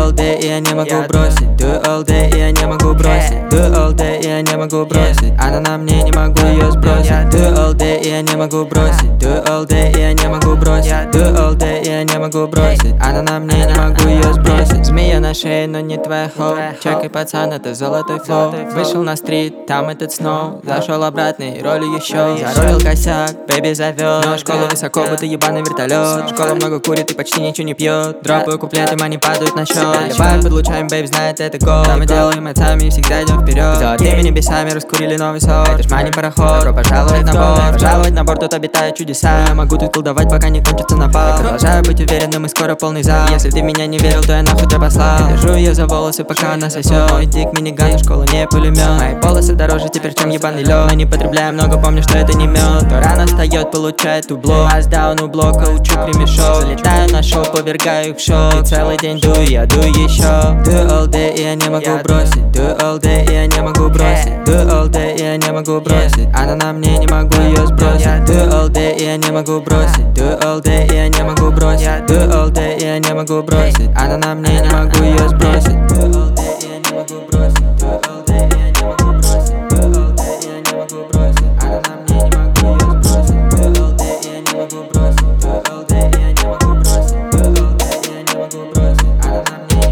all day, и я не могу бросить. Do all day, и я не могу бросить. Do all day, и я не могу бросить. Она на мне, не могу ее сбросить. Do all day, и я не могу бросить. Do all day, и я не могу бросить. Do all day, и я не могу бросить. Она на мне, не могу ее сбросить. Змея на шее, но не твоя хоу. Чекай, пацан, это золотой флоу. Вышел на стрит, там этот сноу. Зашел обратный, ролью еще. Заролил косяк, бэби зовет. Но школа высоко, будто ебаный вертолет. Школа много курит и почти ничего не пьет. Дропаю куплеты, мани падают на счет. Вайб подлучаем, бэйб знает это гол. Да, мы делаем отцами и всегда идем вперед. Золотыми небесами раскурили новый сорт. Это ж мани пароход, добро пожаловать на борт. Пожаловать на борт, тут обитают чудеса. Я могу тут колдовать, пока не кончится напал. Продолжаю быть уверенным и скоро полный зал. Если ты в меня не верил, то я нахуй тебя послал. Держу ее за волосы, пока она сосет. Мой дик миниган, школа не пулемет. Мои волосы дороже теперь, чем ебаный лед. Мы не потребляем много, помню, что это не мед. Кто рано встает, получает убло. Аздаун у блока, учу кремешок. Залетаю на шоу, повергаю их в шок. И целый день дую, я дую еще. Do all day, и я не могу бросить. Do all day, и я не могу бросить. Do all day, и я не могу бросить. Она на мне, не могу ее сбросить. Do all day, и я не могу бросить. Do all day, и я не могу бросить. Do all day, и я не могу бросить. Она на мне, не могу ее сбросить. Do all day, и я не могу бросить. Do all day, и я не могу бросить. Do all day, и я не могу бросить. Она на мне, не могу ее сбросить. Do all day, и я не могу бросить. Do all day, и я не могу бросить. Do all day, и я не могу бросить. Она на мне.